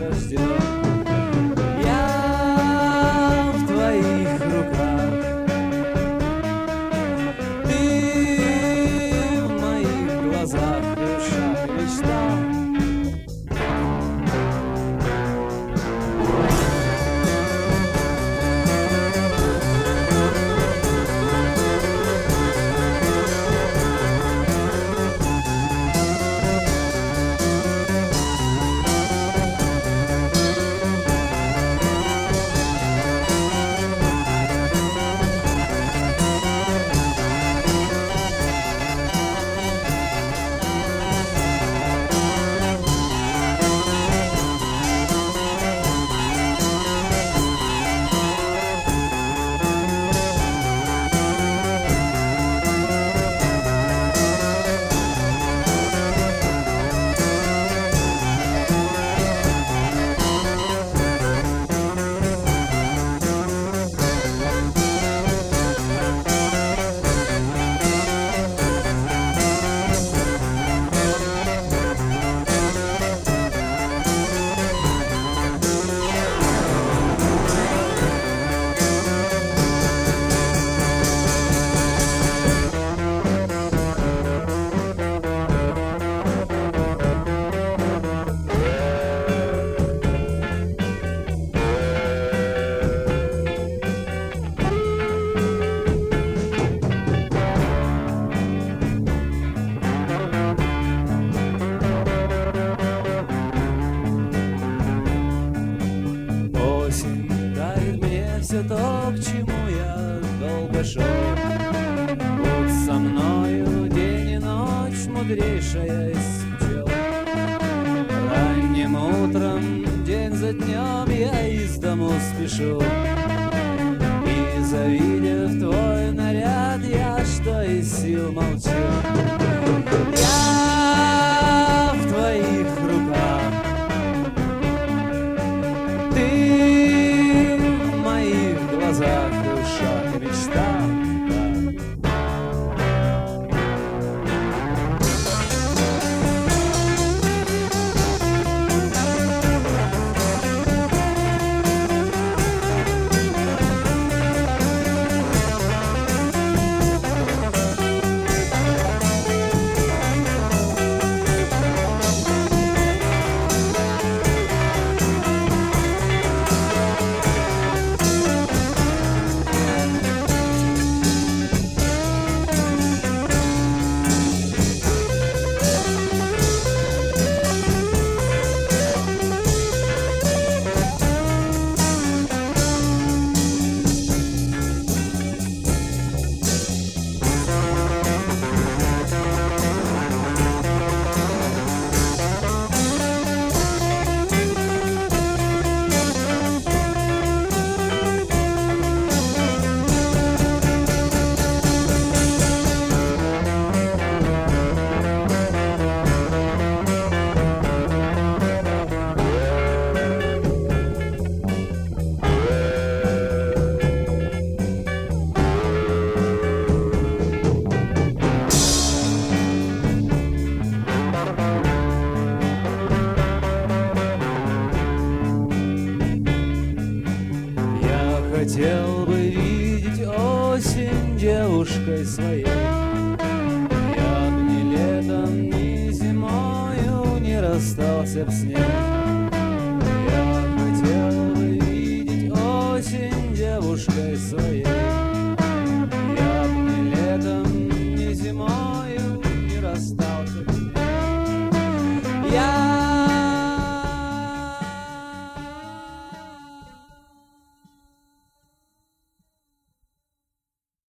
рожден. Я в твоих руках, ты в моих глазах, душа и мечта. Все то, к чему я долго шел. Будь со мною день и ночь, мудрейшая из пчел. Ранним утром, день за днем, я из дому спешу. И завидев твой наряд, я что из сил молчу. Я в твоих руках, ты в моих глазах, душа и мечта. Хотел бы видеть осень девушкой своей. Я б ни летом, ни зимою не расстался б с ней.